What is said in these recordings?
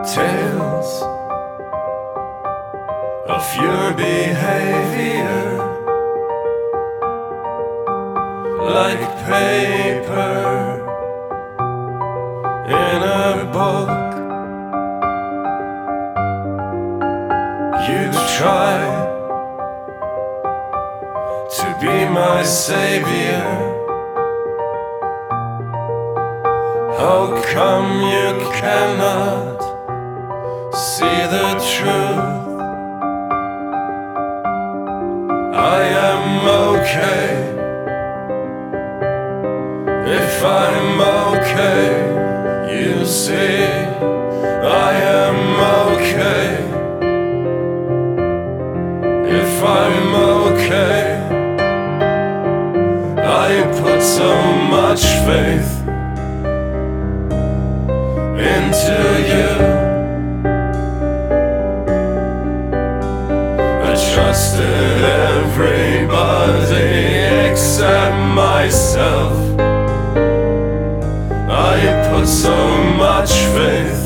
Tales of your behavior, like paper in a book. You try to be my savior. How come you cannot see the truth? I am okay if I'm okay. You see, I am okay if I'm okay. I put so much faith into you. I trusted everybody except myself. I put so much faith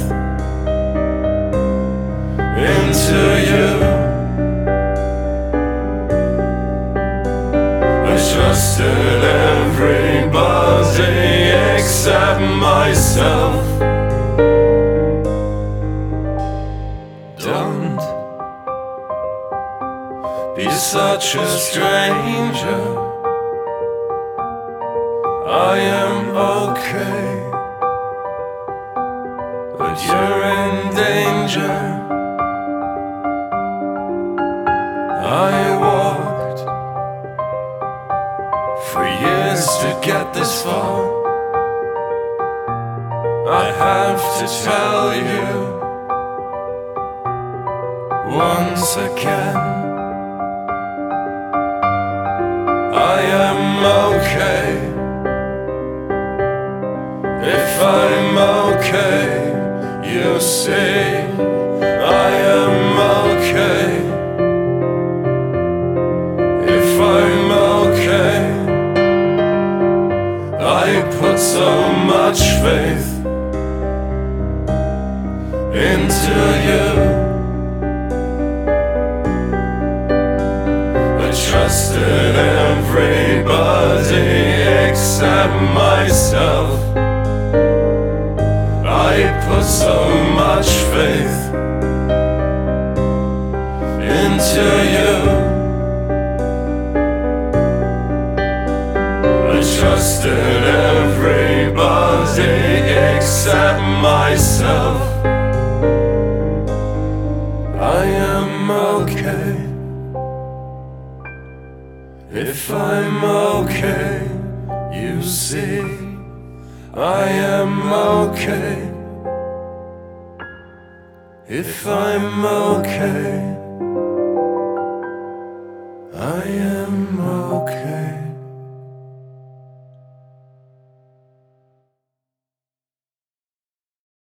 into you. I trusted everybody except myself. Don't be such a stranger. I am okay, but you're in danger. I walked for years to get this far. I have to tell you once again, I am okay if I'm okay. You see, I am okay if I'm okay. I put so much faith into you. I trusted everybody except myself. I put so much faith into you. I trusted everybody except myself. I am okay if I'm okay. You see, I am okay if I'm okay.